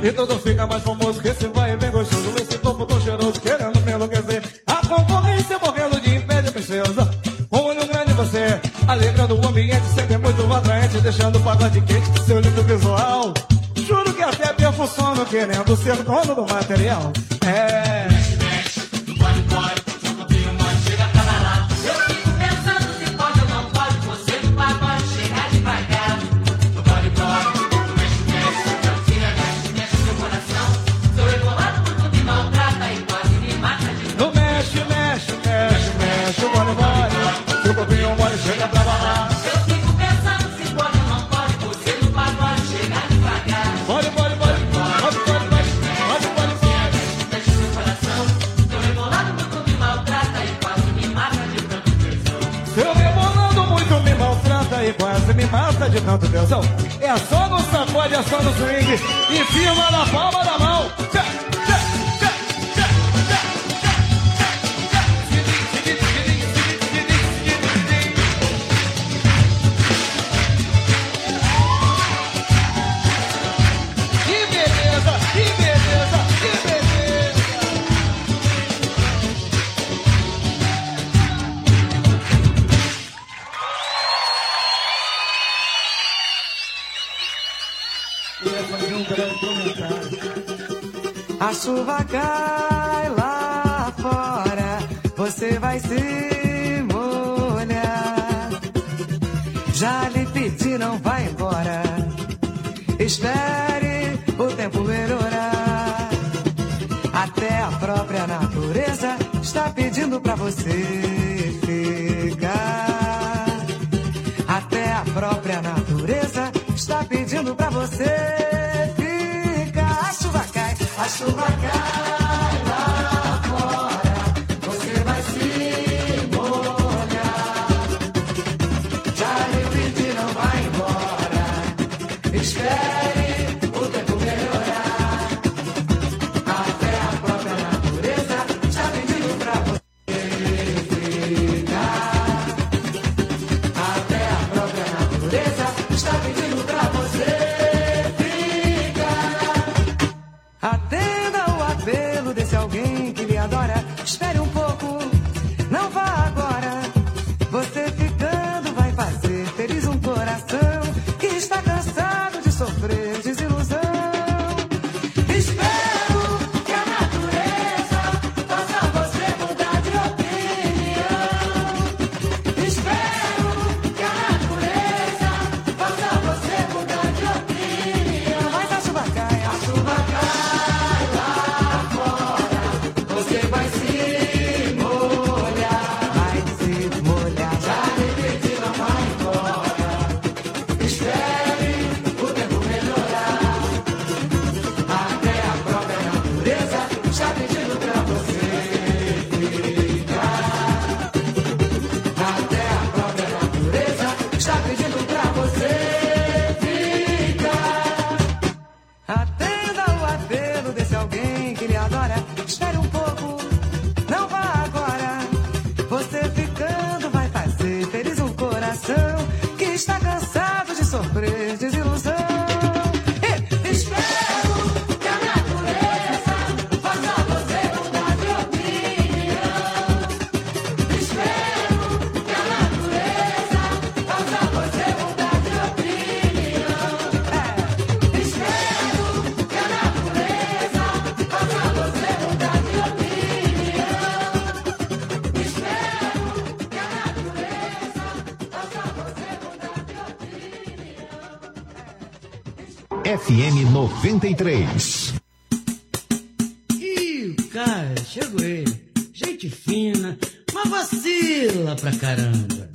E tudo fica mais famoso que esse vai bem gostoso. Esse corpo tão cheiroso, querendo me enlouquecer. A concorrência morrendo de inveja, princesa. Um olho grande você, alegrando o ambiente, sempre muito atraente, deixando o pagode quente, seu lindo visual. Juro que até perfunciona, querendo ser dono do material. É. Chega pra balar. Eu fico pensando se pode ou não pode. Você no pagode chega devagar. Pode, pode, pode, pode, pode, pode, pode. Mexe no coração. Seu rebolado muito me maltrata e quase me mata de tanto tesão. Seu rebolado muito me maltrata e quase me mata de tanto tesão. É só no sacode, é só no swing. E firma na palma da mão. A chuva cai lá fora, você vai se molhar. Já lhe pedi, não vai embora. Espere o tempo melhorar. Até a própria natureza está pedindo pra você ficar. Até a própria natureza está pedindo pra você ficar. A chuva cai lá fora, você vai se molhar. Já lhe pedi, não vai embora. Espere o tempo melhorar. Até a própria natureza está pedindo pra você ficar. Até a própria natureza está pedindo pra você ficar. Atenda o apelo desse alguém que lhe adora. Espere um pouco, não vá agora. Você ficando vai fazer feliz um coração que está cansado de sofrer desilusão. Espero que a natureza faça você mudar de opinião. Espero que a natureza faça você mudar de opinião. Mas a chuva cai lá fora. Você vai se molhar. Vai se molhar. Já lhe pedi, não vai embora. Espere o tempo melhorar. Até a própria natureza está pedindo pra você ficar. Até a própria natureza está pedindo pra você ficar. Atenda o apelo desse alguém que lhe adora. Espere um pouco, não vá agora. Você ficando vai fazer feliz um coração que está cansado de sofrer desilusão. Espero que a natureza faça você mudar de opinião. Espero que a natureza faça você mudar de opinião. Espero que a natureza faça você mudar de opinião. Espero que a natureza faça você mudar de opinião. FM 93. Ih, o cara, chegou ele. Gente fina, mas vacila pra caramba.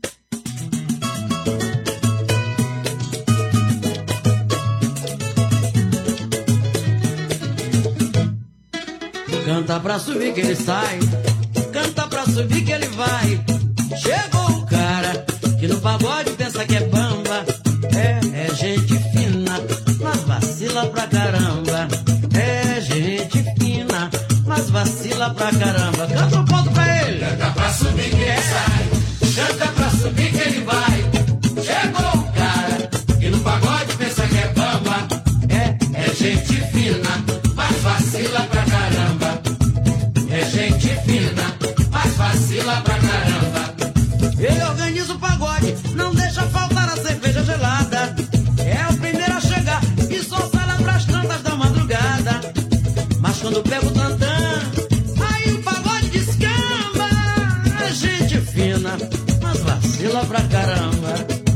Canta pra subir que ele sai, canta pra subir que ele vai. Chegou o cara que no pagode pensa que é bamba. É gente fina, mas vacila pra caramba. É gente fina, mas vacila pra caramba. Canta um ponto pra ele. Canta pra subir que ele sai. Canta pra subir que ele vai. Chegou o cara que no pagode pensa que é bamba. É gente fina. caramba.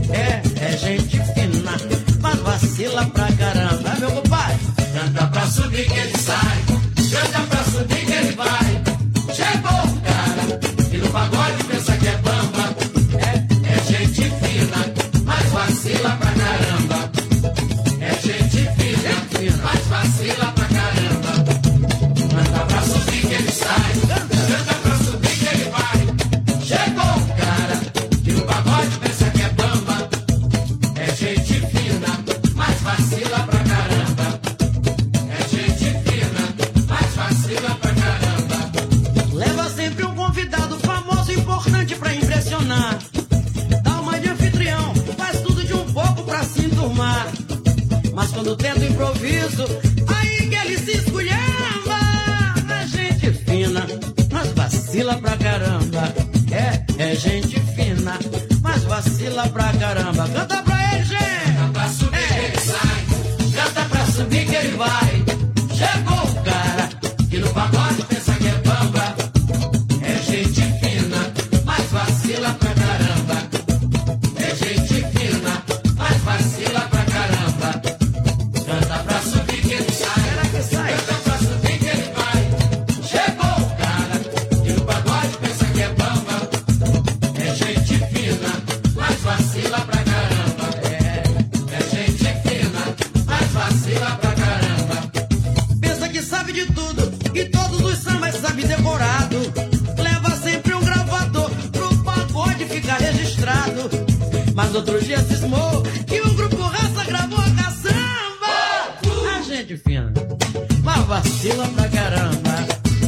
É gente fina, mas vacila pra caramba, meu compadre. Canta pra subir que ele sai, canta pra subir que ele vai. Chegou o cara, e no pagode pensa que é bamba. É gente fina, mas vacila pra caramba. É gente fina, mas vacila pra caramba. Canta pra subir que ele sai, canta pra subir que ele vai. Chegou o cara, e no pagode pensa que é bamba. É gente fina, mas vacila pra caramba. É gente fina, mas vacila pra caramba. Leva sempre um convidado famoso, importante pra impressionar. Dá uma de anfitrião, faz tudo de um pouco pra se enturmar. Mas quando tenta improviso, aí que ele se esculhamba. É gente fina, mas vacila pra caramba. É gente fina, mas vacila pra caramba. Canta pra ele, gente! Canta pra subir que ele sai, canta pra subir que ele vai. Chegou o cara, que no pagode pensa que é bamba. É gente fina, mas vacila pra caramba. É gente fina, mas vacila pra caramba. Canta pra subir que ele sai, canta pra subir que ele vai. Chegou o cara, que no pagode pensa que é bamba. É gente fina, mas vacila pra caramba. É gente fina, mas vacila pra caramba. Pensa que sabe de tudo, e todos os sambas sabe decorado. Leva sempre um gravador pro pagode ficar registrado. Mas outro dia cismou que o grupo Raça gravou a caçamba. A gente fina, mas vacila pra caramba.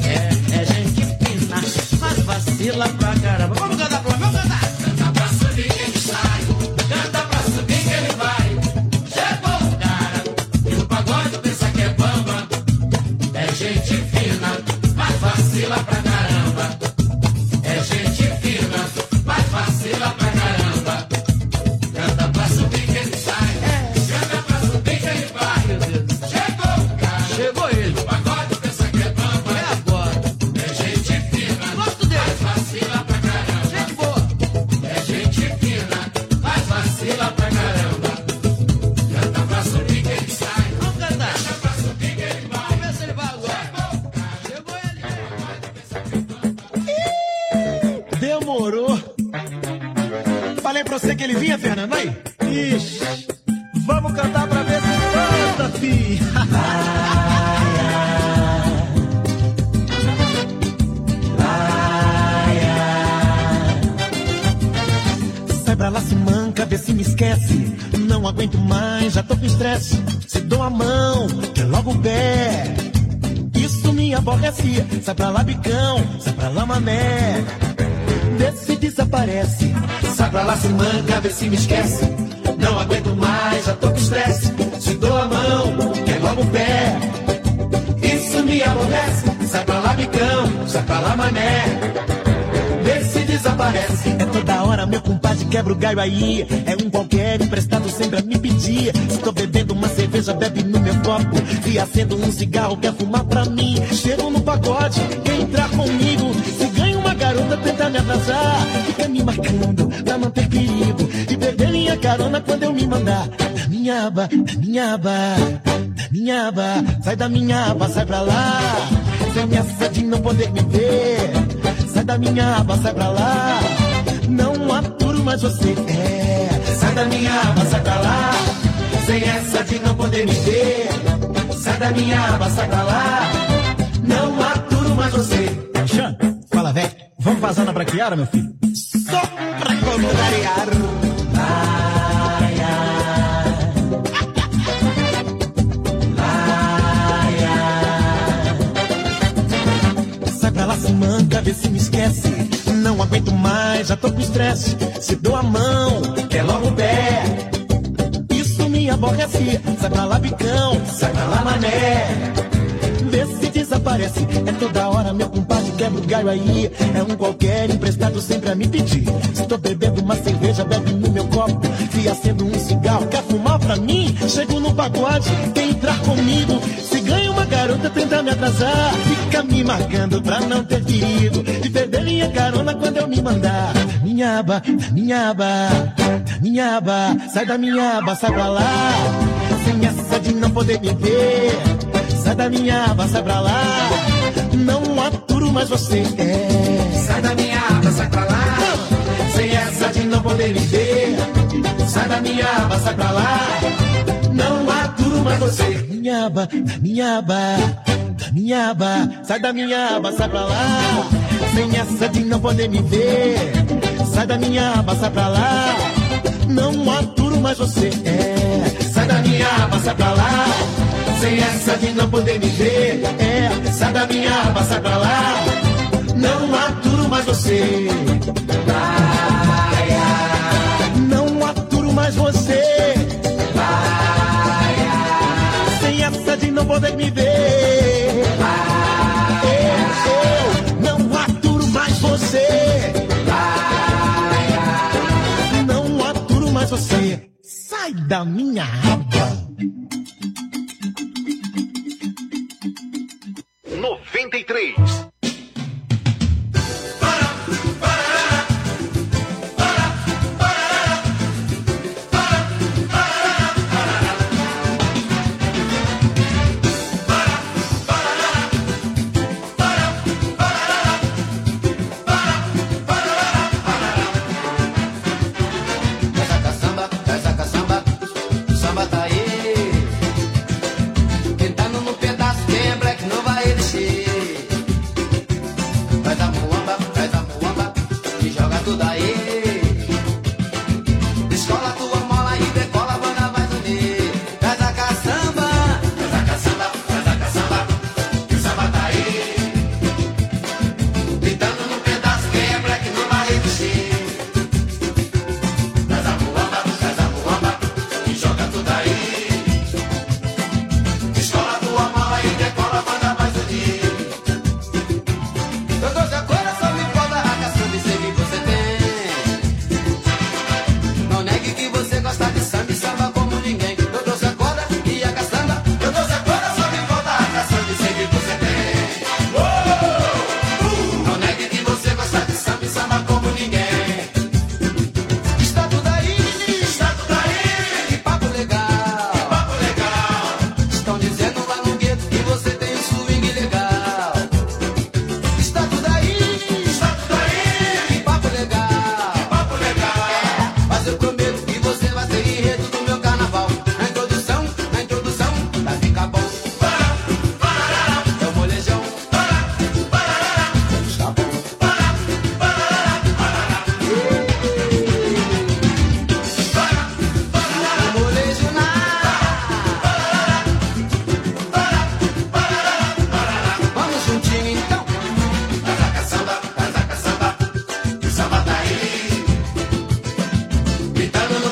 É gente fina, mas vacila pra caramba. Vamos cantar pra mim, vamos cantar. Canta pra subir que ele sai, canta pra subir que ele vai. Chegou o cara, e no pagode pensa que é bamba. É gente fina, mas vacila pra caramba. É gente fina, mas vacila pra caramba. Canta pra subir que ele sai, canta pra subir que ele vai. Chegou o cara, Chegou ele, no pagode pensa que é bamba. é agora. É gente fina, Gosto dele, mas vacila pra caramba. gente boa. É gente fina, mas vacila pra caramba. Canta pra subir que ele sai, Vamos cantar. canta pra subir que ele vai. Vamos ver se ele vai agora. Chegou ele. Demorou. Falei pra você que ele vinha, Fernando, aí? Ixi, vamos cantar pra ver se canta, fi. Sai pra lá, se manca, vê se me esquece. Não aguento mais, já tô com estresse. Se dou a mão, quer logo o pé. Isso me aborrece. Sai pra lá, bicão, sai pra lá, mané. Vê se desaparece. Sai pra lá, se manca, vê se me esquece. Não aguento mais, já tô com estresse. Se dou a mão, quer logo o pé. Isso me aborrece. Sai pra lá, bicão, sai pra lá, mané. Vê se desaparece. É toda hora, meu compadre, quebra o galho aí. É um qualquer emprestado sempre a me pedir. Estou bebendo uma cerveja, bebe no meu copo. E acendo um cigarro, quer fumar pra mim. Chego no pagode, quer entrar comigo. Se ganha uma garota, tenta me atrasar. Fica me marcando pra não ter perigo. E perder minha carona quando eu me mandar. Da minha aba, da minha aba, da minha aba. Sai da minha aba, sai pra lá. Sem ameaça de não poder me ver. Sai da minha aba, sai pra lá. Não aturo mais você. Sai da minha aba, sai pra lá. Sem essa de não poder me ver. Sai da minha aba, sai pra lá. Não aturo mais você. Xan, fala, velho. Vamos vazar na braquiara, meu filho? Só pra contrariar. Sai pra lá, se manca, vê se me esquece. Não aguento mais, já tô com estresse. Se dou a mão, quer logo o pé. Isso me aborrece. Sai pra lá, bicão, sai pra lá, mané. Vê se desaparece. É toda hora, meu compadre, quebra o galho aí. É um qualquer emprestado sempre a me pedir. Estou bebendo uma cerveja, bebe no meu copo. E acendo um cigarro, quer fumar pra mim? Chego no pagode, quer entrar comigo. Se ganha uma garota, tenta me atrasar. Fica me marcando pra não ter perigo. E perder minha carona quando eu me mandar. minha aba, da minha aba, da minha aba. Sai da minha aba, sai pra lá. Sem essa de não poder me ver. Sai da minha aba, sai pra lá. Não aturo mais você. Sai da minha aba, sai pra lá. Sem essa de não poder me ver. Sai da minha aba, sai pra lá. Não aturo mais você. Minha aba, da minha aba, da minha aba. Sai da minha aba, sai pra lá. Sem essa de não poder me ver. Sai da minha aba, sai pra lá. Não aturo mais você. Sai da minha aba, sai pra lá. Sem essa de não poder me ver. Sai da minha aba, sai pra lá. Não aturo mais você. Não aturo mais você. Sem essa de não poder me ver. Eu não aturo mais você. Não aturo mais você. Sai da minha aba. 93. Samba tá aí. Quem tá no pedaço quem é black não vai mexer. Faz a muamba e joga tudo aí. Descola tua mola e decola, a banda vai unir. Faz a caçamba, que o samba tá aí. Gritando no pedaço quem é black não vai mexer. Faz a muamba e joga tudo aí. Escola tua mala e decola, a banda vai unir. eu trouxe a cor, só me falta a caçamba e sei que você tem. Não negue que você gosta de samba e samba como ninguém. Eu trouxe a corda e a caçamba. Eu trouxe a corda, só me falta a caçamba e sei que você tem. Não negue que você gosta de samba e samba como ninguém. Está tudo aí, Está tudo aí, que papo legal. papo legal. Estão dizendo lá no gueto que você tem um swing legal. Está tudo aí, que papo legal. Papo legal. Mas eu prometo que você vai ser enredo do meu carnaval. Na introdução, vai ficar bom. É o molejão, está bom. O molejo na. Vamos juntinho então. Faz a caçamba, que o samba tá aí. Gritando no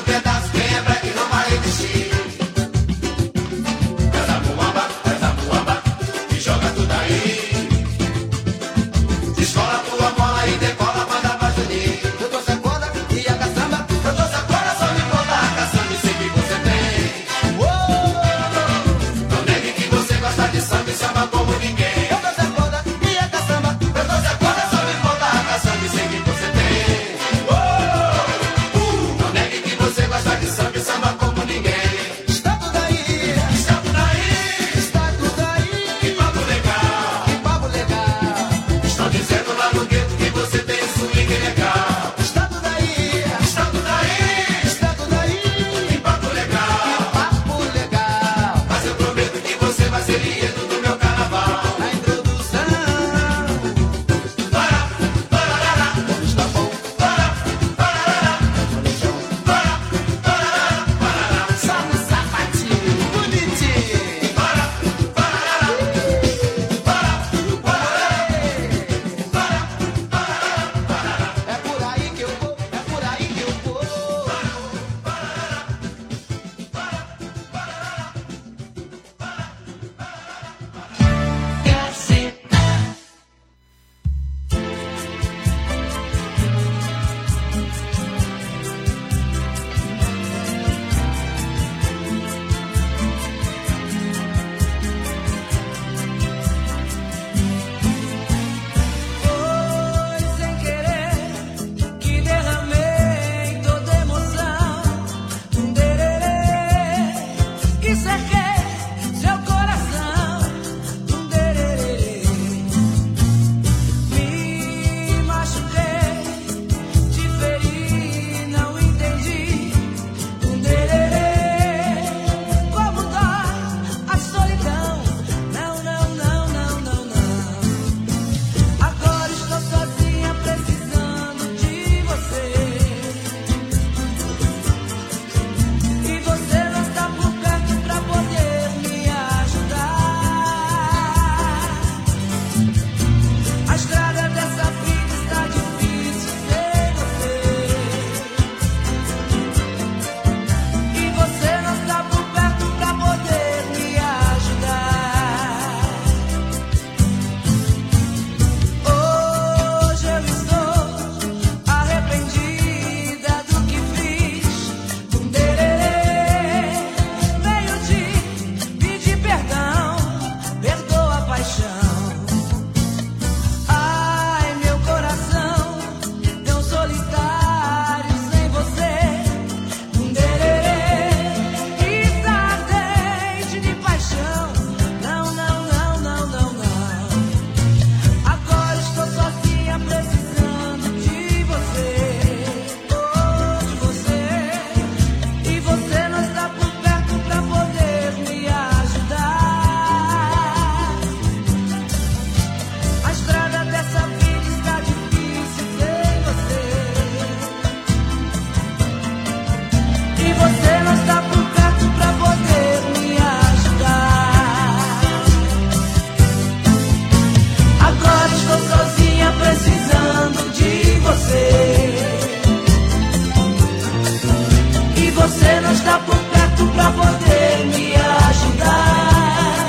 você não está por perto pra poder me ajudar.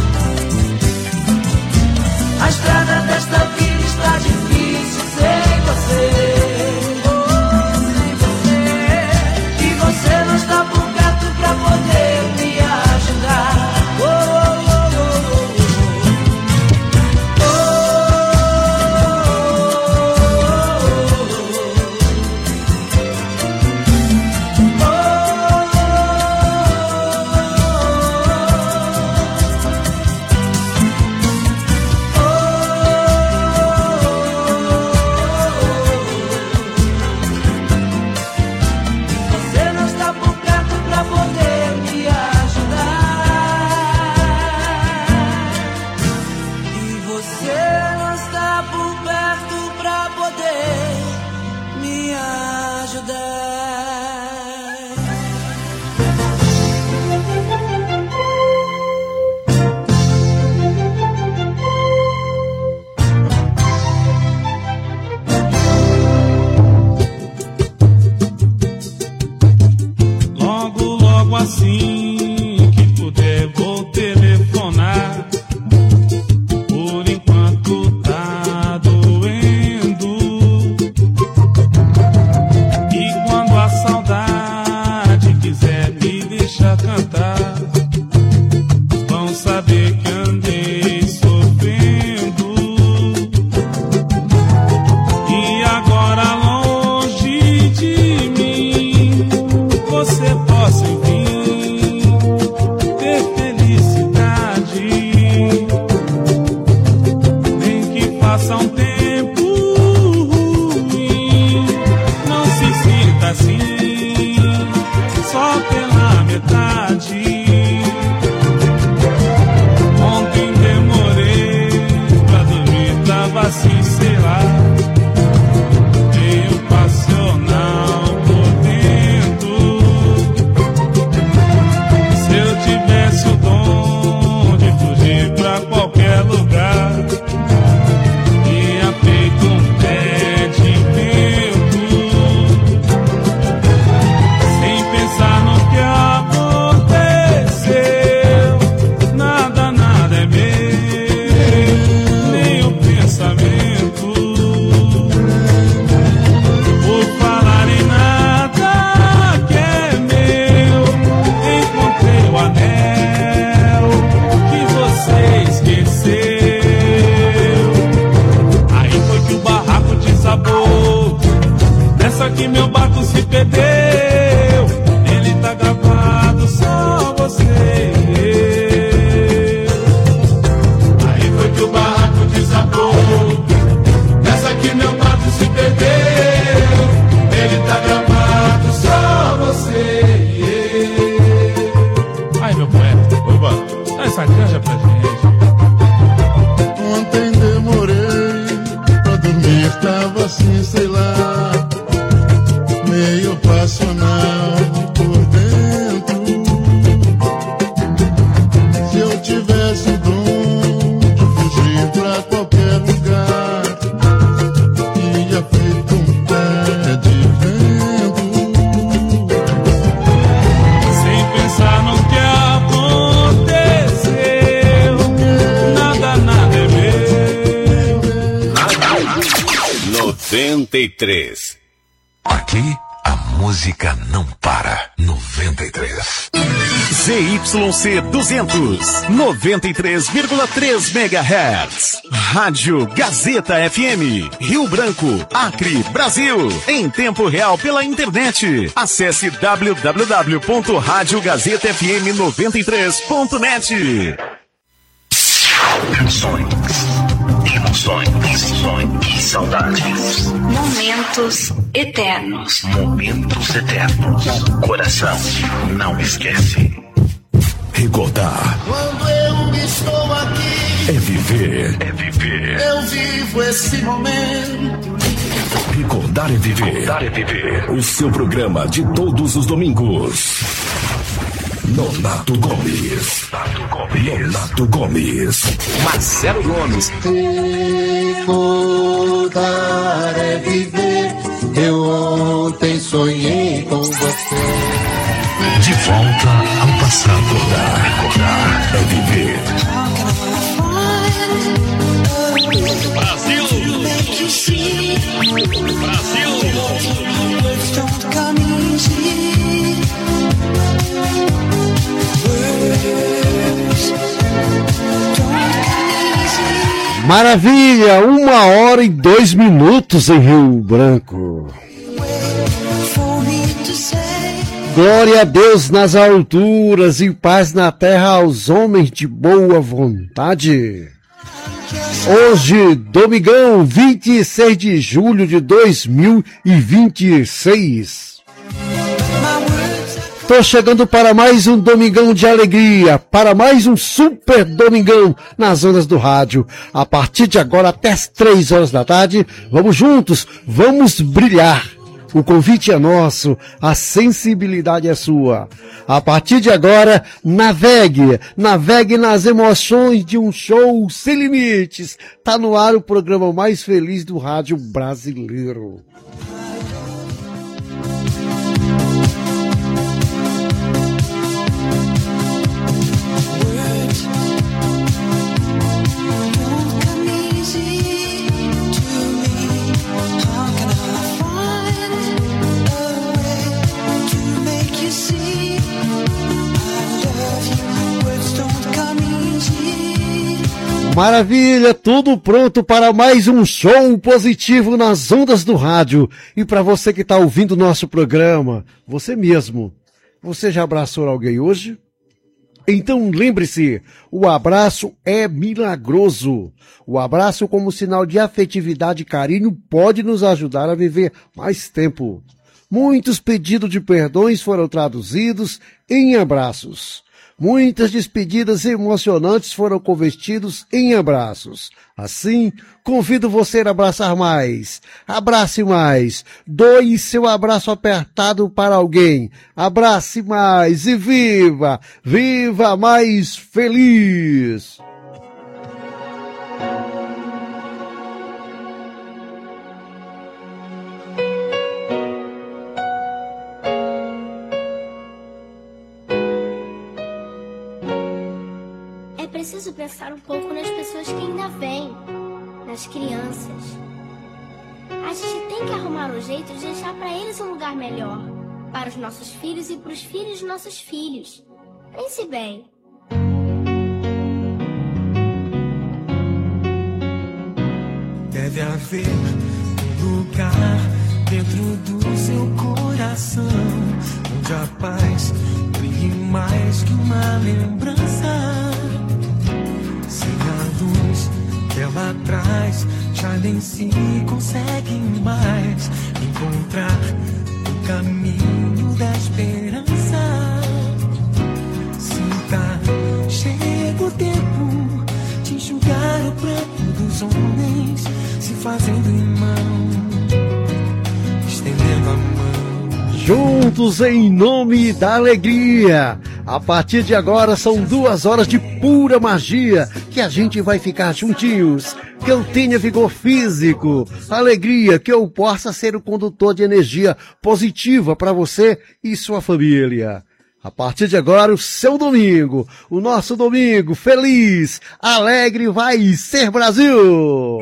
A estrada desta vida está difícil sem você. E você não está por perto pra poder me ajudar. Assim que puder vou telefonar. Por enquanto tá doendo. E quando a saudade quiser me deixar cantar, vão saber que andei sofrendo. E agora longe de mim você possa vir ter felicidade, nem que faça um tempo ruim. Não se sinta assim, só pela metade. Ontem demorei pra dormir, tava assim, sei lá, meio passional por dentro. Se eu tivesse o dom de fugir pra qualquer lugar, ia feito um pé de vento, sem pensar no que aconteceu. Nada, nada é meu, nem o pensamento. Por falar em nada que é meu, encontrei o anel que você esqueceu. Aí foi que o barraco desabou, nessa que meu barco se perdeu. Ele tá gravado, só você e eu. Aí foi que o barraco desabou, nessa que meu barco se perdeu. Ele tá gravado, só você e eu. Aí, meu poeta, oba, dá essa canja pra gente. Ontem demorei pra dormir, tava assim, sei lá, meio passional por dentro. Se eu tivesse o dom de fugir pra qualquer lugar, ia feito um pé de vento, Sem pensar no que aconteceu. Nada, nada é meu. 93. Aqui a música não para. 93. ZYC 200, 93,3 MHz. Rádio Gazeta FM, Rio Branco, Acre, Brasil. Em tempo real pela internet. Acesse www.radiogazetafm93.net. Canções, emoções e saudades. Momentos eternos. Momentos eternos. Coração não esquece. Recordar quando eu estou aqui, é viver. É viver. eu vivo esse momento. Recordar é viver. Recordar é viver. O seu programa de todos os domingos. Nonato Gomes. Nonato Gomes. Marcelo Gomes. Recordar é viver. Eu ontem sonhei com você. De volta ao passado. Recordar é viver. Brasil! Maravilha, 1h02 em Rio Branco. Glória a Deus nas alturas e paz na terra aos homens de boa vontade. Hoje, domingão, 26 de julho de 2026. Tô chegando para mais um domingão de alegria, para mais um super domingão nas ondas do rádio. A partir de agora até as 3 horas da tarde, vamos juntos, vamos brilhar. O convite é nosso, a sensibilidade é sua. A partir de agora, navegue nas emoções de um show sem limites. Tá no ar o programa mais feliz do rádio brasileiro. Maravilha, tudo pronto para mais um show positivo nas ondas do rádio. E para você que está ouvindo o nosso programa, você mesmo, você já abraçou alguém hoje? Então lembre-se, o abraço é milagroso. O abraço como sinal de afetividade e carinho pode nos ajudar a viver mais tempo. Muitos pedidos de perdões foram traduzidos em abraços. Muitas despedidas emocionantes foram convertidas em abraços. Assim, convido você a abraçar mais. Abrace mais. Doe seu abraço apertado para alguém. Abrace mais e viva! Viva mais feliz! É preciso pensar um pouco nas pessoas que ainda vêm, nas crianças. A gente tem que arrumar um jeito de deixar para eles um lugar melhor, para os nossos filhos e para os filhos dos nossos filhos. Pense bem. Deve haver um lugar dentro do seu coração, onde a paz brilhe mais que uma lembrança. Sem a luz que ela traz, já nem se consegue mais encontrar o caminho da esperança. Sinta, chega o tempo de enxugar o pranto dos homens, se fazendo irmão, estendendo a mão. Juntos em nome da alegria. A partir de agora são 2 horas de pura magia, que a gente vai ficar juntinhos, que eu tenha vigor físico, alegria, que eu possa ser o condutor de energia positiva para você e sua família. A partir de agora, o seu domingo, o nosso domingo feliz, alegre vai ser Brasil!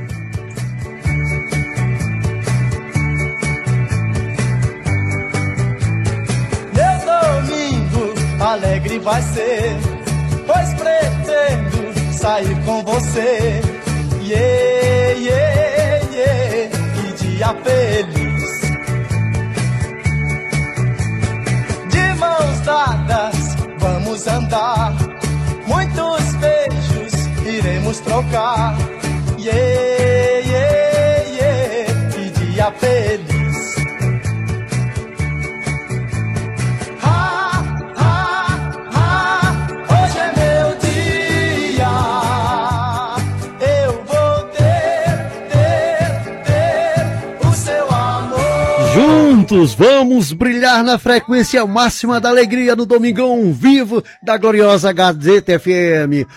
Alegre vai ser, pois pretendo sair com você. Yeah, yeah, yeah, que dia feliz. De mãos dadas vamos andar, muitos beijos iremos trocar. Yeah, yeah, yeah, que dia feliz. Juntos vamos brilhar na frequência máxima da alegria no domingão vivo da gloriosa Gazeta FM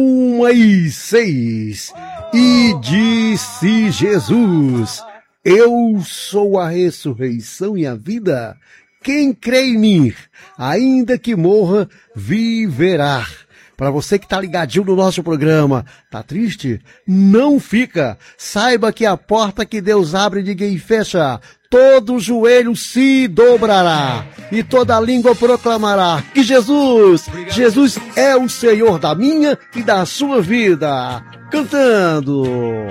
1h06. E disse Jesus: eu sou a ressurreição e a vida. Quem crê em mim, ainda que morra, viverá. Para você que tá ligadinho no nosso programa, tá triste? Não fica. Saiba que a porta que Deus abre ninguém fecha. Todo joelho se dobrará e toda língua proclamará que Jesus é o Senhor da minha e da sua vida. Cantando.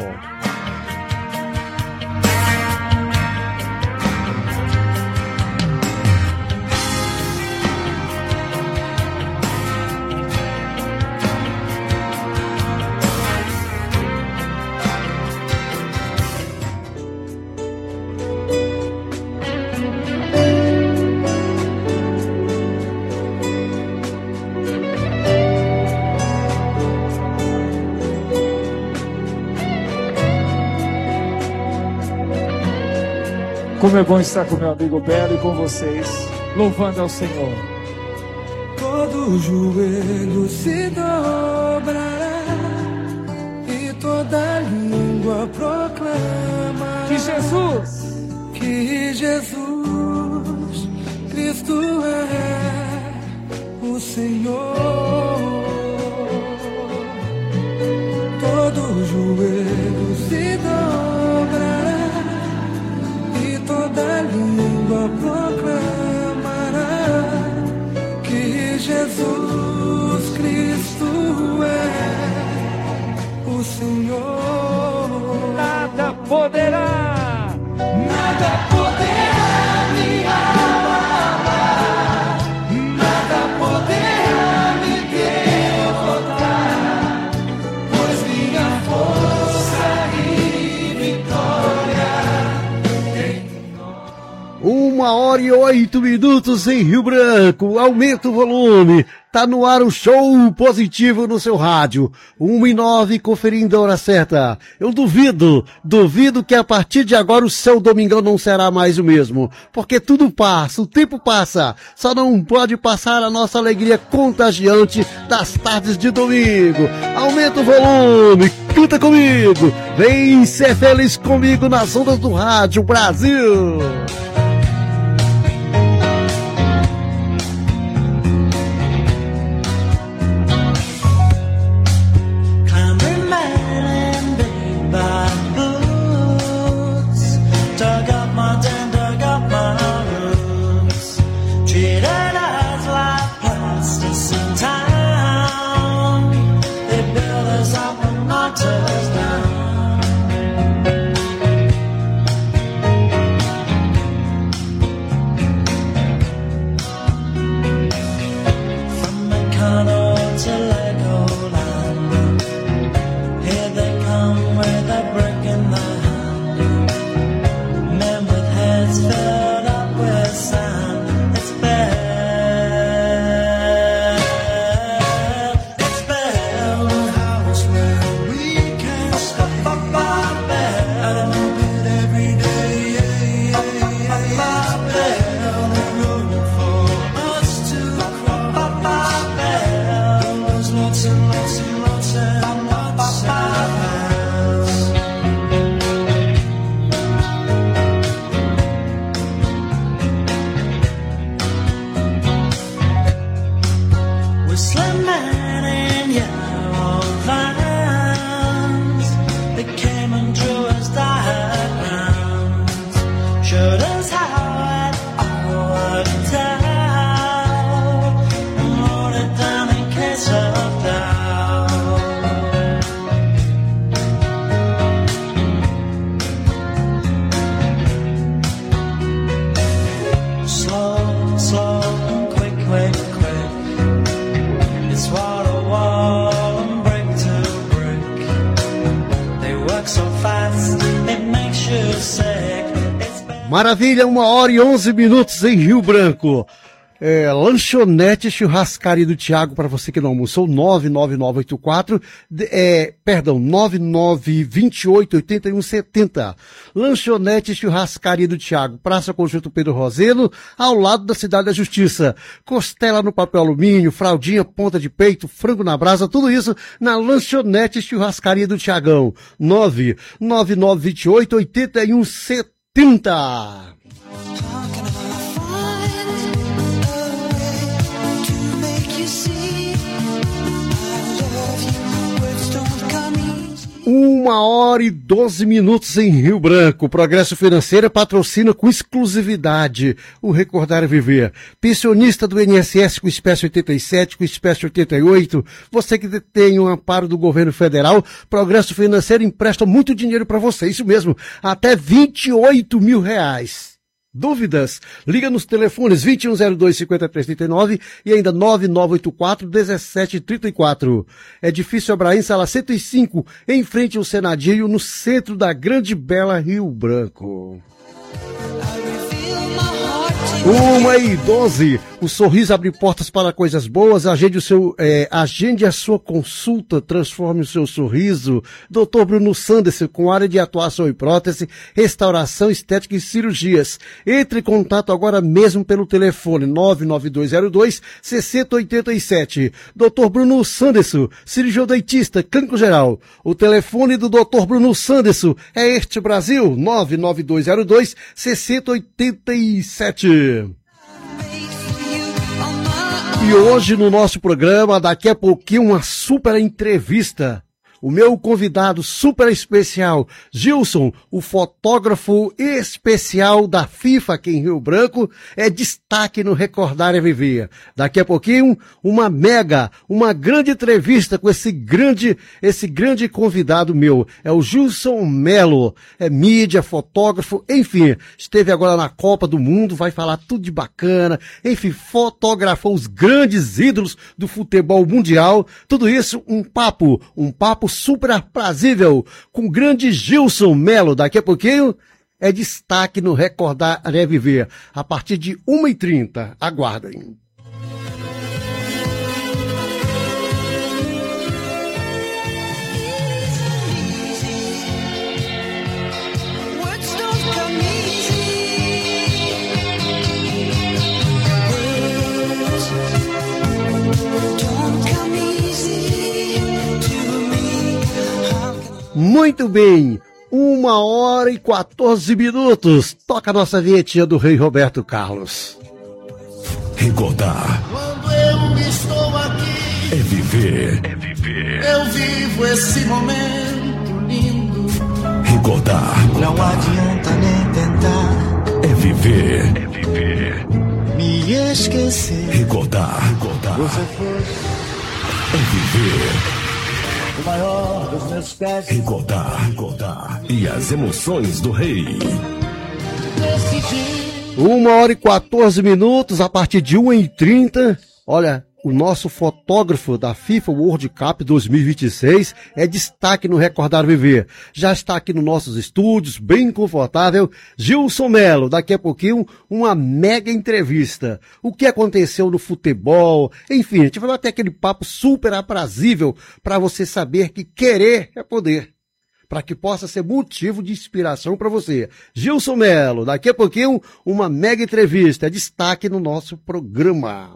Como é bom estar com meu amigo Belo e com vocês, louvando ao Senhor. Todo joelho se dobrará e toda língua proclama que Jesus Cristo é o Senhor. Todo joelho se dobrará, toda língua proclamará que Jesus Cristo é o Senhor. Nada poderá me abalar, nada poderá me derrotar, pois minha força e vitória. 1h08 em Rio Branco. Aumenta o volume. Tá no ar o show positivo no seu rádio. 1h09, conferindo a hora certa. Eu duvido que a partir de agora o seu domingão não será mais o mesmo. Porque tudo passa, o tempo passa. Só não pode passar a nossa alegria contagiante das tardes de domingo. Aumenta o volume, canta comigo. Vem ser feliz comigo nas ondas do rádio Brasil. Maravilha, 1h11 em Rio Branco. Lanchonete Churrascaria do Thiago, para você que não almoçou, 9928-8170. Lanchonete Churrascaria do Thiago, Praça Conjunto Pedro Roseno, ao lado da Cidade da Justiça. Costela no papel alumínio, fraldinha, ponta de peito, frango na brasa, tudo isso na Lanchonete Churrascaria do Thiagão. 99928-8170. 1h12 em Rio Branco. Progresso Financeiro patrocina com exclusividade o Recordar e Viver. Pensionista do INSS com espécie 87, com espécie 88. Você que tem um amparo do governo federal, Progresso Financeiro empresta muito dinheiro para você. Isso mesmo, até R$28 mil. Dúvidas? Liga nos telefones 2102-5339 e ainda 9984-1734. Edifício Abraim, sala 105, em frente ao Senadinho, no centro da Grande Bela Rio Branco. 1h12, o sorriso abre portas para coisas boas. Agende a sua consulta, transforme o seu sorriso. Dr. Bruno Sanderson, com área de atuação em prótese, restauração, estética e cirurgias. Entre em contato agora mesmo pelo telefone 99202-6087. Dr. Bruno Sanderson, cirurgião dentista, clínico geral. O telefone do Dr. Bruno Sanderson é este, Brasil, 99202-6087. E hoje no nosso programa, daqui a pouquinho, uma super entrevista. O meu convidado super especial, Gilson, o fotógrafo especial da FIFA aqui em Rio Branco, é destaque no Recordar e Viver. Daqui a pouquinho, uma grande entrevista com esse grande convidado meu. É o Gilson Melo, é mídia, fotógrafo, enfim, esteve agora na Copa do Mundo, vai falar tudo de bacana, enfim, fotografou os grandes ídolos do futebol mundial, tudo isso, um papo super aprazível com o grande Gilson Melo. Daqui a pouquinho é destaque no Recordar e Viver, a partir de 1h30. Aguardem. Muito bem, 1h14. Toca a nossa vinhetinha do Rei Roberto Carlos. Recordar. Quando eu estou aqui, É viver. eu vivo esse momento lindo. Recordar. Não adianta nem tentar É viver. me esquecer. Recordar. Você foi É viver. o maior dos meus pés. Recordar. E as emoções do rei. Nesse dia 1h14, a partir de 1h30. Olha, o nosso fotógrafo da FIFA World Cup 2026 é destaque no Recordar Viver. Já está aqui nos nossos estúdios, bem confortável, Gilson Melo. Daqui a pouquinho, uma mega entrevista. O que aconteceu no futebol, enfim, a gente vai bater aquele papo super aprazível para você saber que querer é poder, para que possa ser motivo de inspiração para você. Gilson Melo, daqui a pouquinho, uma mega entrevista, é destaque no nosso programa.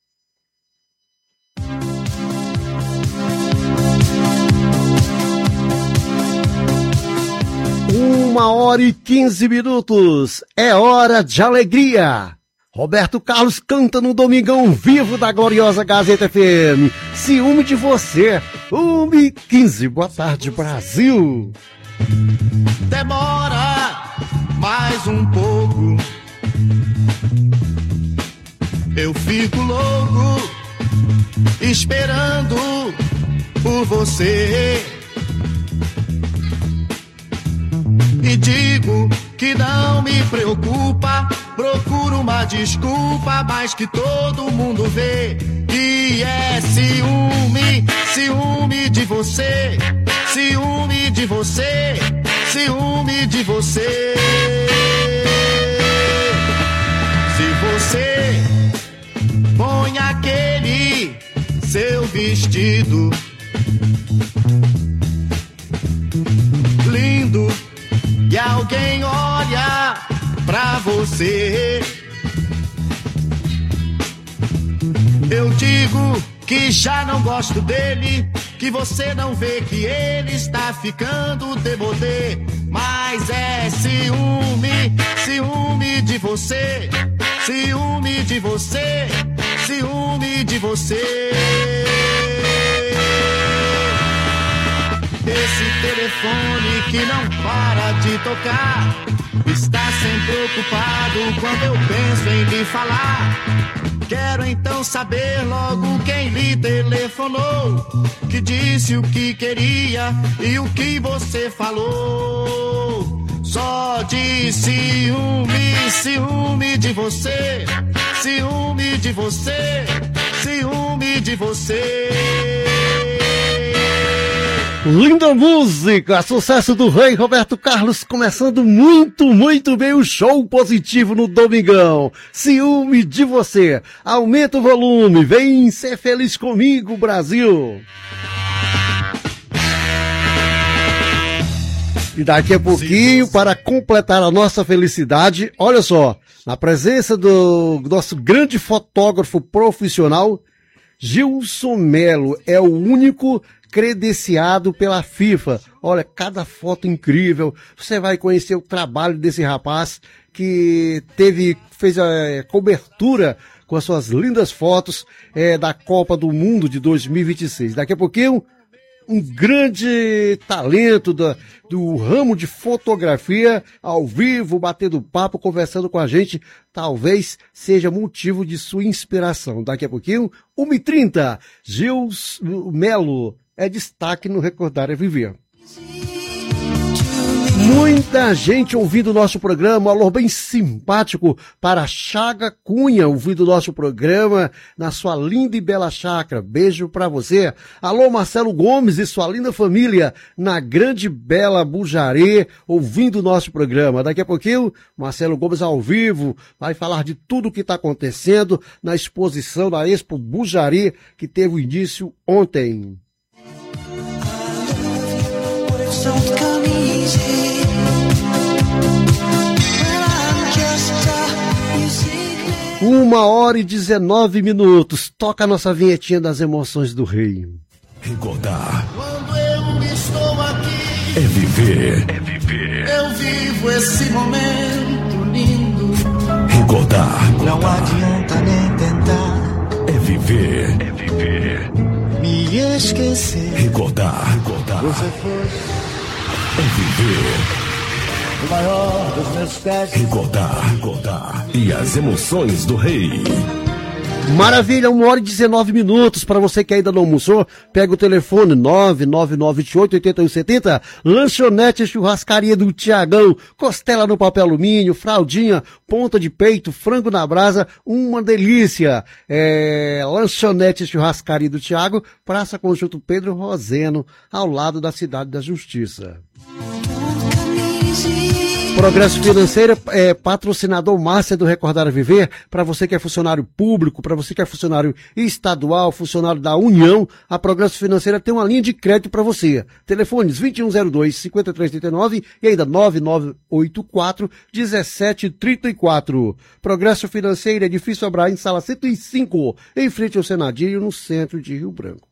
1h15, é hora de alegria. Roberto Carlos canta no Domingão Vivo da gloriosa Gazeta FM. Ciúme de você. 1h15, boa tarde, Brasil. Demora mais um pouco, eu fico louco esperando por você. E digo que não me preocupa, procuro uma desculpa, mas que todo mundo vê que é ciúme, ciúme de você, ciúme de você, ciúme de você. Se você põe aquele seu vestido lindo e alguém olha pra você, eu digo que já não gosto dele, que você não vê que ele está ficando demodê. Mas é ciúme, ciúme de você, ciúme de você, ciúme de você. Esse telefone que não para de tocar está sempre ocupado quando eu penso em lhe falar. Quero então saber logo quem lhe telefonou, que disse o que queria e o que você falou. Só de ciúme, ciúme de você, ciúme de você, ciúme de você. Linda música, sucesso do rei Roberto Carlos, começando muito bem o show positivo no domingão. Ciúme de você, aumenta o volume, vem ser feliz comigo, Brasil. E daqui a pouquinho, para completar a nossa felicidade, olha só, na presença do nosso grande fotógrafo profissional, Gilson Melo, é o único credenciado pela FIFA. Olha, cada foto incrível. Você vai conhecer o trabalho desse rapaz que fez a cobertura com as suas lindas fotos da Copa do Mundo de 2026. Daqui a pouquinho, um grande talento do ramo de fotografia, ao vivo, batendo papo, conversando com a gente, talvez seja motivo de sua inspiração. Daqui a pouquinho, 1h30, Gilson Melo é destaque no Recordar é Viver. Muita gente ouvindo o nosso programa, alô bem simpático para Chaga Cunha, ouvindo o nosso programa na sua linda e bela chácara. Beijo para você. Alô Marcelo Gomes e sua linda família na grande bela Bujaré, ouvindo o nosso programa. Daqui a pouquinho, Marcelo Gomes ao vivo vai falar de tudo o que está acontecendo na exposição da Expo Bujaré, que teve o início ontem. 1h19. Toca a nossa vinhetinha das emoções do rei. Recordar Quando eu estou aqui, é viver. eu vivo esse momento lindo. Recordar Não adianta nem tentar é viver. me esquecer. Recordar Você foi é viver. o maior dos meus testes. Recordar e as emoções do rei. Maravilha, 1h19. Para você que ainda não almoçou, pega o telefone 999288170, lanchonete churrascaria do Tiagão, costela no papel alumínio, fraldinha, ponta de peito, frango na brasa, uma delícia. Lanchonete churrascaria do Tiago, Praça Conjunto Pedro Roseno, ao lado da Cidade da Justiça. Progresso Financeiro é patrocinador master do Recordar a Viver. Para você que é funcionário público, para você que é funcionário estadual, funcionário da União, a Progresso Financeira tem uma linha de crédito para você. Telefones 2102-5339 e ainda 9984-1734. Progresso Financeiro, edifício Abraim, sala 105, em frente ao Senadinho, no centro de Rio Branco.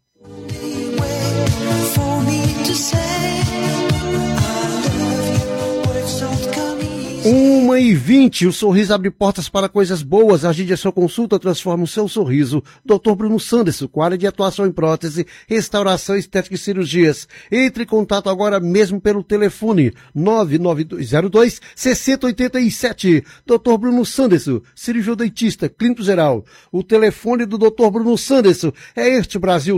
1h20, o sorriso abre portas para coisas boas. Agende a sua consulta, transforma o seu sorriso. Dr. Bruno Sanderson, com área de atuação em prótese, restauração, estética e cirurgias. Entre em contato agora mesmo pelo telefone 99202-6087. Dr. Bruno Sanderson, cirurgião dentista, clínico geral. O telefone do Dr. Bruno Sanderson é este, Brasil,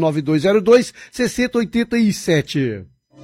99202-6087.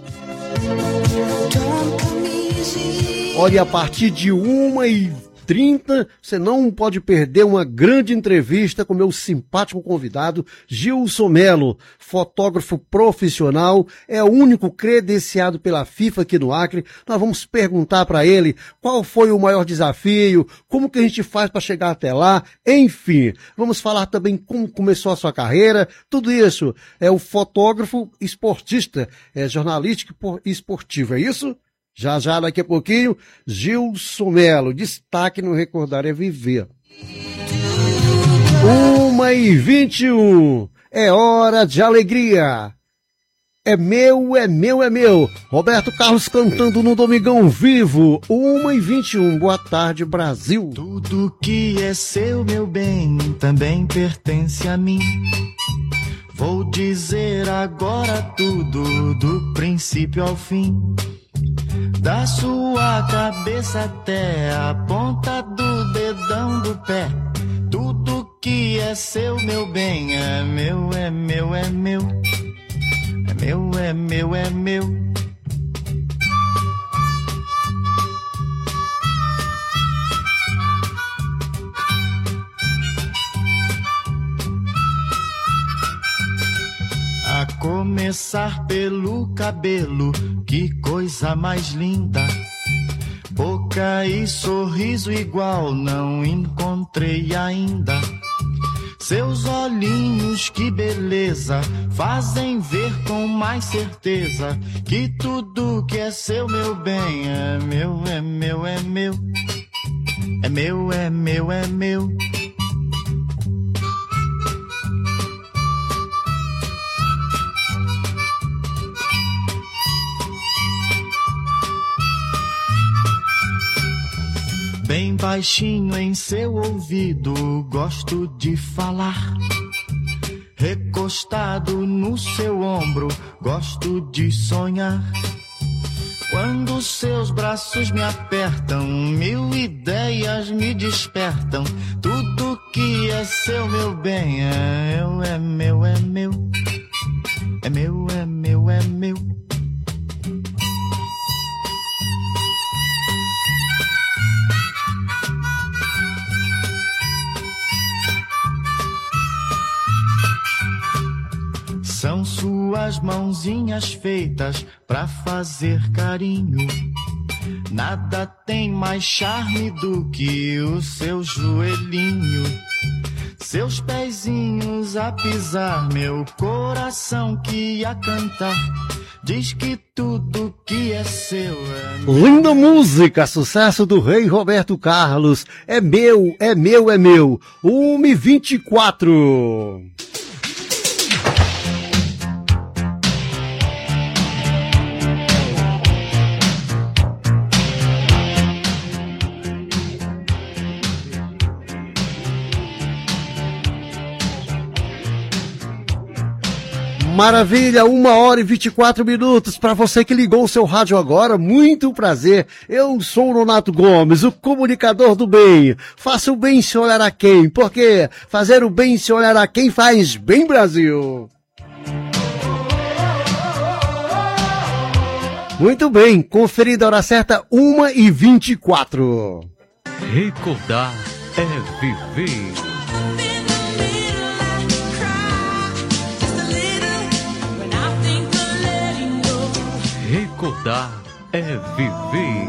Olha, a partir de 1h30, você não pode perder uma grande entrevista com meu simpático convidado, Gilson Melo, fotógrafo profissional, é o único credenciado pela FIFA aqui no Acre. Nós vamos perguntar para ele qual foi o maior desafio, como que a gente faz para chegar até lá, enfim. Vamos falar também como começou a sua carreira, tudo isso. É o fotógrafo esportista, jornalístico e esportivo, é isso? Já, daqui a pouquinho, Gilson Melo, destaque no Recordar é Viver. 1h21, é hora de alegria. É meu. Roberto Carlos cantando no Domingão Vivo, 1h21, boa tarde, Brasil. Tudo que é seu, meu bem, também pertence a mim. Vou dizer agora tudo, do princípio ao fim. Da sua cabeça até a ponta do dedão do pé. Tudo que é seu, meu bem, é meu, é meu, é meu. É meu, é meu, é meu. A começar pelo cabelo, que coisa mais linda. Boca e sorriso igual não encontrei ainda. Seus olhinhos, que beleza, fazem ver com mais certeza que tudo que é seu, meu bem, é meu, é meu, é meu. É meu, é meu, é meu. Bem baixinho em seu ouvido, gosto de falar. Recostado no seu ombro, gosto de sonhar. Quando seus braços me apertam, mil ideias me despertam. Tudo que é seu, meu bem, é eu, é meu, é meu. É meu, é meu, é meu. São suas mãozinhas feitas pra fazer carinho. Nada tem mais charme do que o seu joelhinho. Seus pezinhos a pisar, meu coração que a cantar. Diz que tudo que é seu é meu. Linda música, sucesso do rei Roberto Carlos. É meu, é meu, é meu. 1h24. Maravilha, 1h24 para você que ligou o seu rádio agora, muito prazer. Eu sou o Nonato Gomes, o comunicador do bem. Faça o bem sem olhar a quem, porque fazer o bem sem olhar a quem faz bem, Brasil. Muito bem, conferida a hora certa, 1h24. Recordar é viver. Recordar é viver.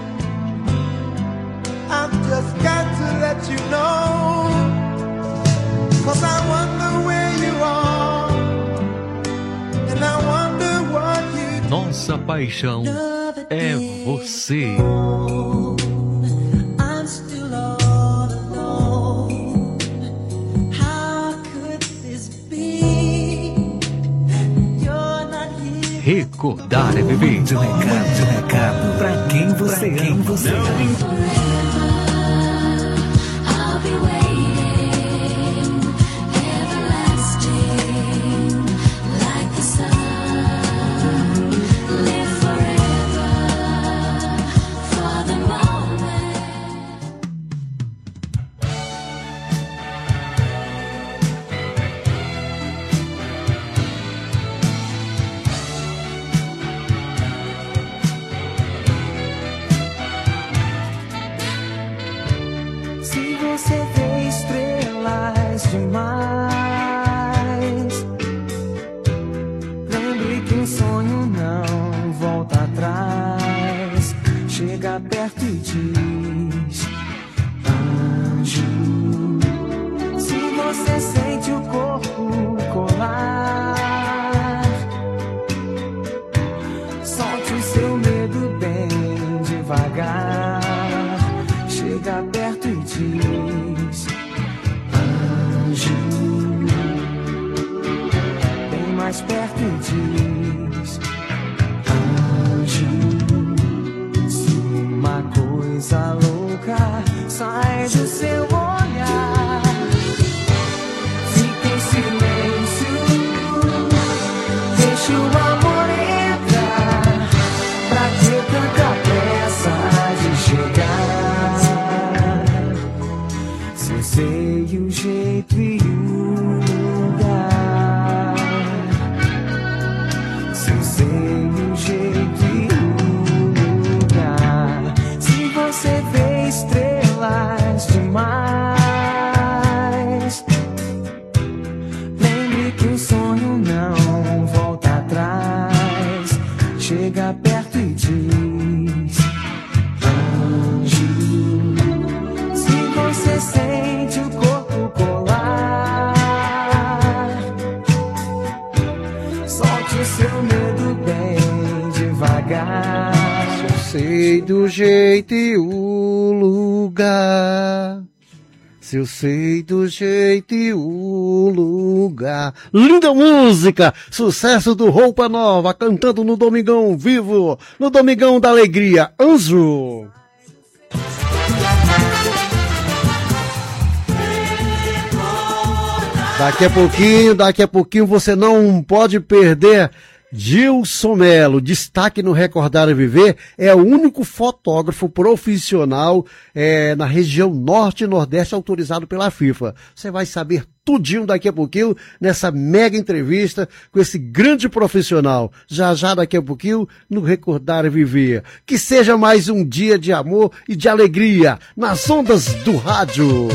I've just got to let you know, 'cause I wonder where you are, and I wonder what you do. Nossa paixão é você. I'm still all alone. How could this be? You're not here. Recordar é viver. De recado pra quem você ama. I'll be waiting, everlasting, like the sun. Live forever for the moment. Se você vê estrelas demais, lembre que um sonho não volta atrás. Chega perto e diz: anjo. Se você sente o corpo colar, solte o seu medo bem devagar. Chega perto e diz: anjo. Bem mais perto e diz: anjo. Se uma coisa louca sai do seu olhar, fica em silêncio e o lugar. Se eu sei o jeito e o lugar. Se você vê estrelas demais, lembre que o sonho não volta atrás. Chega perto e diz: anjo. Se você sente o corpo colar, solte o seu medo bem devagar. Se eu sei do jeito e o lugar. Se eu sei do jeito e o lugar. Linda música! Sucesso do Roupa Nova, cantando no Domingão Vivo, no Domingão da Alegria. Anjo! Daqui a pouquinho você não pode perder Gilson Melo. Destaque no Recordar e Viver, é o único fotógrafo profissional na região norte e nordeste autorizado pela FIFA. Você vai saber tudinho daqui a pouquinho nessa mega entrevista com esse grande profissional. Já daqui a pouquinho no Recordar e Viver. Que seja mais um dia de amor e de alegria nas ondas do rádio.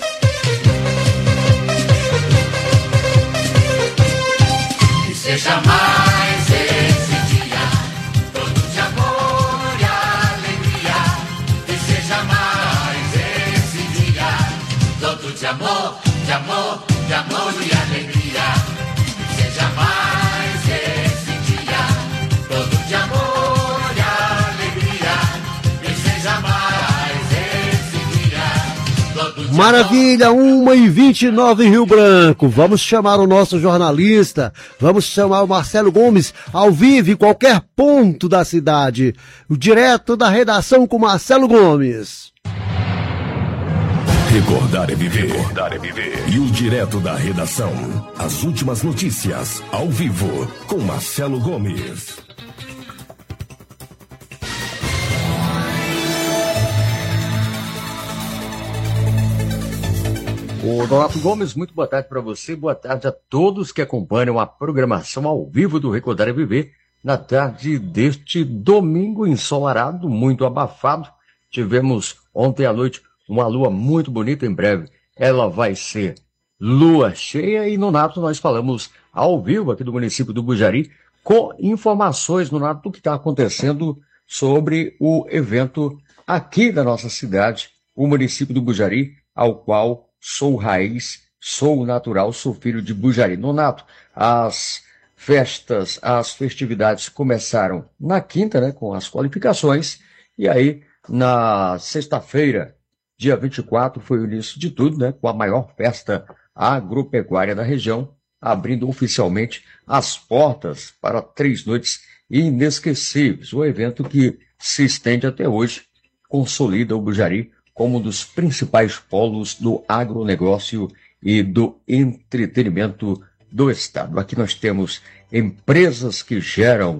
Que seja mais esse dia, todo de amor e alegria. Que seja mais esse dia, todo de amor, de amor, de amor e alegria. Que seja mais esse dia, todo de amor e alegria. Que seja mais esse dia, todo de Maravilha, 1h29 em Rio Branco. Vamos chamar o nosso jornalista, vamos chamar o Marcelo Gomes ao vivo em qualquer ponto da cidade. O direto da redação com Marcelo Gomes. Recordar é viver. E o direto da redação. As últimas notícias, ao vivo, com Marcelo Gomes. Ô, Donato Gomes, muito boa tarde para você, boa tarde a todos que acompanham a programação ao vivo do Recordar e Viver na tarde deste domingo ensolarado, muito abafado. Tivemos ontem à noite uma lua muito bonita, em breve ela vai ser lua cheia e, Nonato, nós falamos ao vivo aqui do município do Bujari com informações, Nonato, do que está acontecendo sobre o evento aqui da nossa cidade, o município do Bujari, ao qual sou raiz, sou natural, sou filho de Bujari. Nonato, as festividades começaram na quinta, né, com as qualificações, e aí na sexta-feira, dia 24, foi o início de tudo, né, com a maior festa agropecuária da região, abrindo oficialmente as portas para 3 noites inesquecíveis. O evento que se estende até hoje, consolida o Bujari como um dos principais polos do agronegócio e do entretenimento do Estado. Aqui nós temos empresas que geram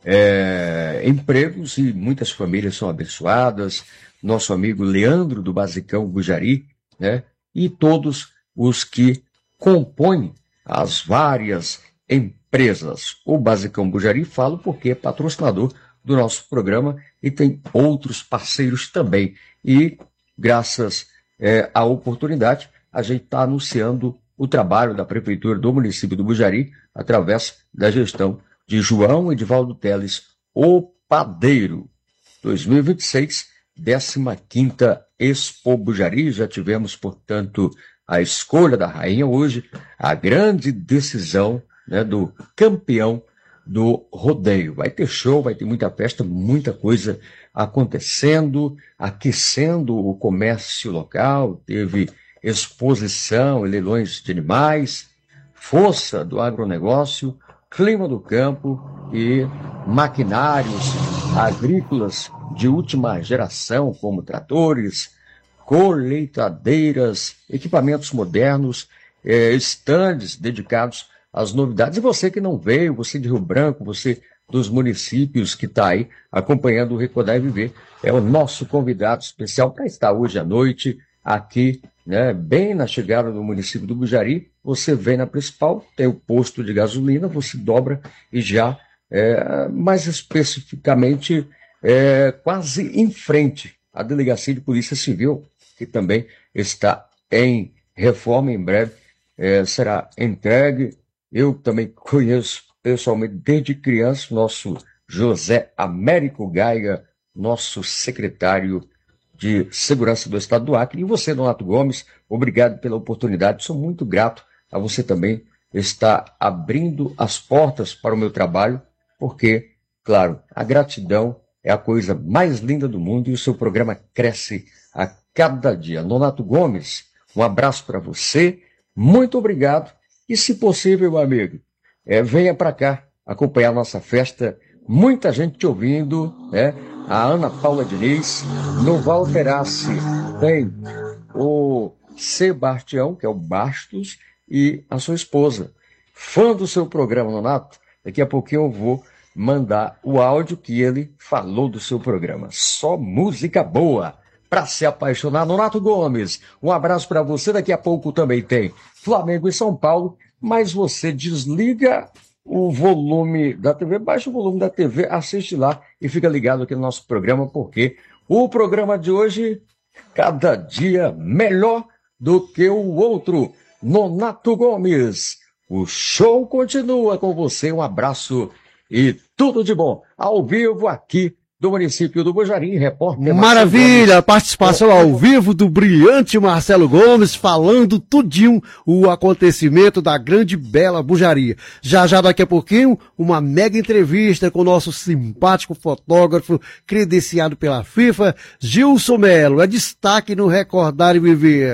empregos e muitas famílias são abençoadas. Nosso amigo Leandro do Basicão Bujari, né? E todos os que compõem as várias empresas. O Basicão Bujari, falo porque é patrocinador do nosso programa e tem outros parceiros também. E graças à oportunidade, a gente está anunciando o trabalho da Prefeitura do município do Bujari, através da gestão de João Edivaldo Teles, o Padeiro. 2026, 15ª Expo Bujari. Já tivemos, portanto, a escolha da rainha hoje, a grande decisão, né, do campeão do rodeio. Vai ter show, vai ter muita festa, muita coisa acontecendo, aquecendo o comércio local. Teve exposição e leilões de animais, força do agronegócio, clima do campo e maquinários agrícolas de última geração, como tratores, colheitadeiras, equipamentos modernos, estandes dedicados às novidades. E você que não veio, você de Rio Branco, você dos municípios que está aí acompanhando o Recordar e Viver, é o nosso convidado especial para estar hoje à noite aqui né, bem na chegada do município do Bujari, você vem na principal, tem o posto de gasolina, você dobra e já, mais especificamente, quase em frente à Delegacia de Polícia Civil, que também está em reforma, em breve será entregue. Eu também conheço pessoalmente desde criança, nosso José Américo Gaia, nosso secretário de Segurança do Estado do Acre. E você, Donato Gomes, obrigado pela oportunidade. Sou muito grato a você também estar abrindo as portas para o meu trabalho, porque, claro, a gratidão é a coisa mais linda do mundo e o seu programa cresce a cada dia. Donato Gomes, um abraço para você, muito obrigado. E, se possível, meu amigo, venha para cá acompanhar a nossa festa. Muita gente te ouvindo, né? A Ana Paula Diniz, no Valterace tem o Sebastião, que é o Bastos, e a sua esposa. Fã do seu programa, Donato, daqui a pouquinho eu vou mandar o áudio que ele falou do seu programa. Só música boa para se apaixonar. Donato Gomes, um abraço para você. Daqui a pouco também tem Flamengo e São Paulo, mas você desliga o volume da TV, baixa o volume da TV, assiste lá e fica ligado aqui no nosso programa, porque o programa de hoje, cada dia melhor do que o outro. Donato Gomes, o show continua com você. Um abraço e tudo de bom. Ao vivo aqui do município do Bujari, repórter Maravilha, participação ao vivo do brilhante Marcelo Gomes, falando tudinho o acontecimento da grande bela Bujari. Já daqui a pouquinho, uma mega entrevista com o nosso simpático fotógrafo, credenciado pela FIFA, Gilson Melo. É destaque no Recordar e Viver.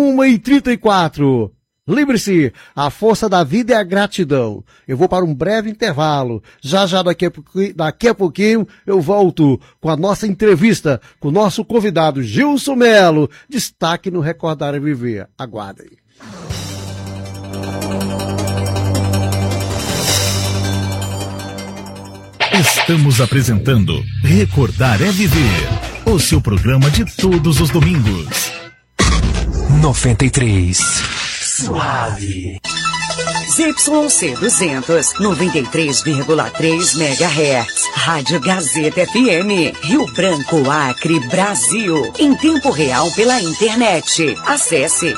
1h34. Lembre-se, a força da vida é a gratidão. Eu vou para um breve intervalo. Já daqui a pouquinho eu volto com a nossa entrevista com o nosso convidado Gilson Melo. Destaque no Recordar e Viver. Aguardem. Estamos apresentando Recordar é Viver, o seu programa de todos os domingos. 93. Suave. ZYC 200, 93,3 MHz. Rádio Gazeta FM, Rio Branco, Acre, Brasil. Em tempo real pela internet. Acesse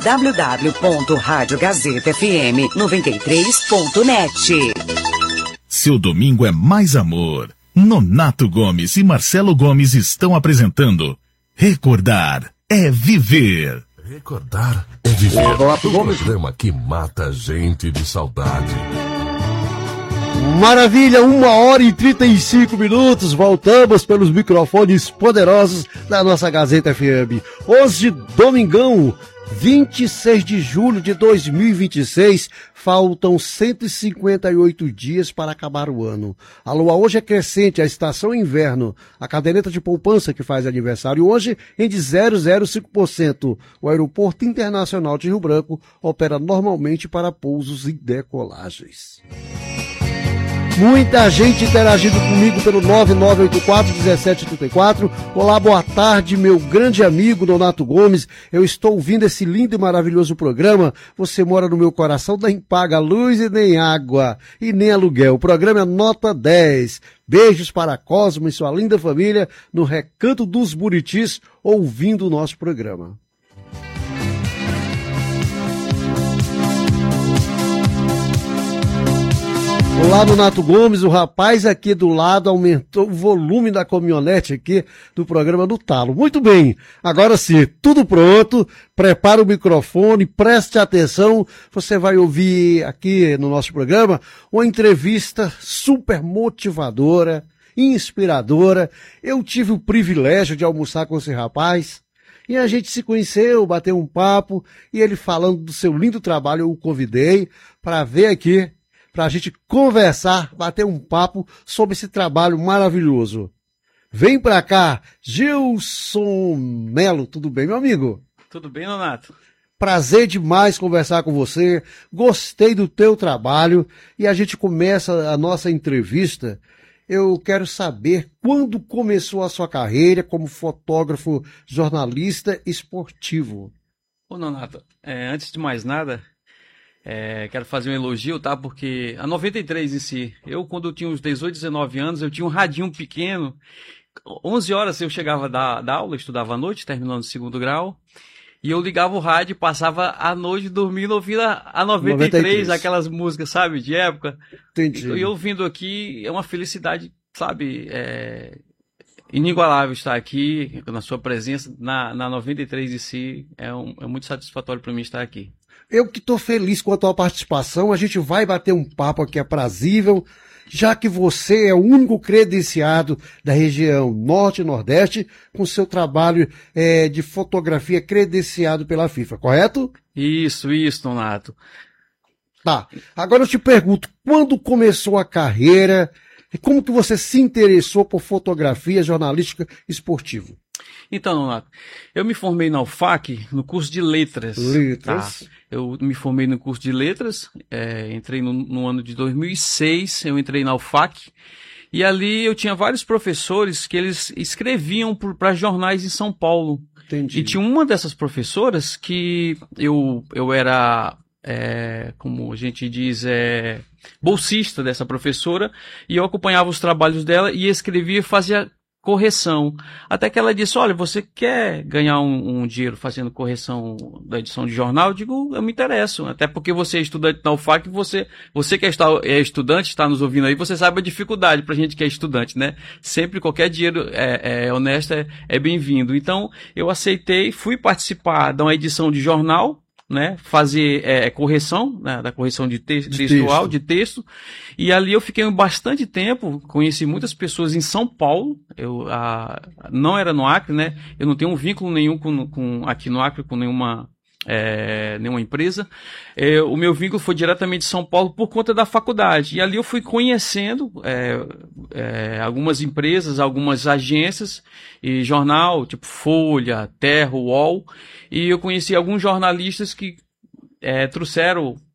www.radiogazetafm93.net. Seu domingo é mais amor. Donato Gomes e Marcelo Gomes estão apresentando Recordar é Viver. Recordar é Viver. O programa que mata a gente de saudade. Maravilha, 1h35. Voltamos pelos microfones poderosos da nossa Gazeta FM. Hoje, domingão, 26 de julho de 2026, faltam 158 dias para acabar o ano. A lua hoje é crescente, a estação é inverno. A caderneta de poupança que faz aniversário hoje rende 0,05%. O Aeroporto Internacional de Rio Branco opera normalmente para pousos e decolagens. Muita gente interagindo comigo pelo 9984-1734. Olá, boa tarde, meu grande amigo Donato Gomes. Eu estou ouvindo esse lindo e maravilhoso programa. Você mora no meu coração, nem paga luz e nem água e nem aluguel. O programa é nota 10. Beijos para Cosmo e sua linda família no Recanto dos Buritis, ouvindo o nosso programa. Olá, Donato Gomes, o rapaz aqui do lado aumentou o volume da caminhonete aqui do programa do Talo. Muito bem, agora sim, tudo pronto, prepara o microfone, preste atenção, você vai ouvir aqui no nosso programa uma entrevista super motivadora, inspiradora. Eu tive o privilégio de almoçar com esse rapaz e a gente se conheceu, bateu um papo e ele falando do seu lindo trabalho, eu o convidei para ver aqui, para a gente conversar, bater um papo sobre esse trabalho maravilhoso. Vem para cá, Gilson Melo, tudo bem, meu amigo? Tudo bem, Donato? Prazer demais conversar com você, gostei do teu trabalho e a gente começa a nossa entrevista. Eu quero saber quando começou a sua carreira como fotógrafo jornalista esportivo. Ô, Nonato, antes de mais nada, quero fazer um elogio, tá? Porque a 93 em si, quando eu tinha uns 18, 19 anos, eu tinha um radinho pequeno. 11 horas eu chegava da aula, eu estudava à noite, terminando o 2º grau, e eu ligava o rádio e passava a noite dormindo ouvindo a 93, aquelas músicas, sabe, de época. Entendi. E eu vindo aqui, é uma felicidade, sabe, inigualável estar aqui, na sua presença, na 93 em si, é muito satisfatório para mim estar aqui. Eu que estou feliz com a tua participação, a gente vai bater um papo aqui aprazível, já que você é o único credenciado da região Norte e Nordeste com seu trabalho de fotografia credenciado pela FIFA, correto? Isso, Donato. Tá, agora eu te pergunto, quando começou a carreira e como que você se interessou por fotografia jornalística esportiva? Então, Donato, eu me formei na UFAC no curso de letras. Letras. Tá? Eu me formei no curso de letras, entrei no ano de 2006, eu entrei na UFAC, e ali eu tinha vários professores que eles escreviam para jornais em São Paulo. Entendi. E tinha uma dessas professoras que eu era, como a gente diz, bolsista dessa professora, e eu acompanhava os trabalhos dela e escrevia e fazia correção. Até que ela disse, olha, você quer ganhar um dinheiro fazendo correção da edição de jornal? Eu digo, eu me interesso. Até porque você é estudante na UFAC, você que é estudante, está nos ouvindo aí, você sabe a dificuldade pra gente que é estudante, né? Sempre qualquer dinheiro honesto é bem-vindo. Então, eu aceitei, fui participar de uma edição de jornal, né, fazer correção, né, da correção de textual, de texto, e ali eu fiquei bastante tempo, conheci muitas pessoas em São Paulo, não era no Acre, né, eu não tenho um vínculo nenhum aqui no Acre com nenhuma empresa, o meu vínculo foi diretamente de São Paulo por conta da faculdade, e ali eu fui conhecendo algumas empresas, algumas agências e jornal, tipo Folha, Terra, UOL, e eu conheci alguns jornalistas que trouxeram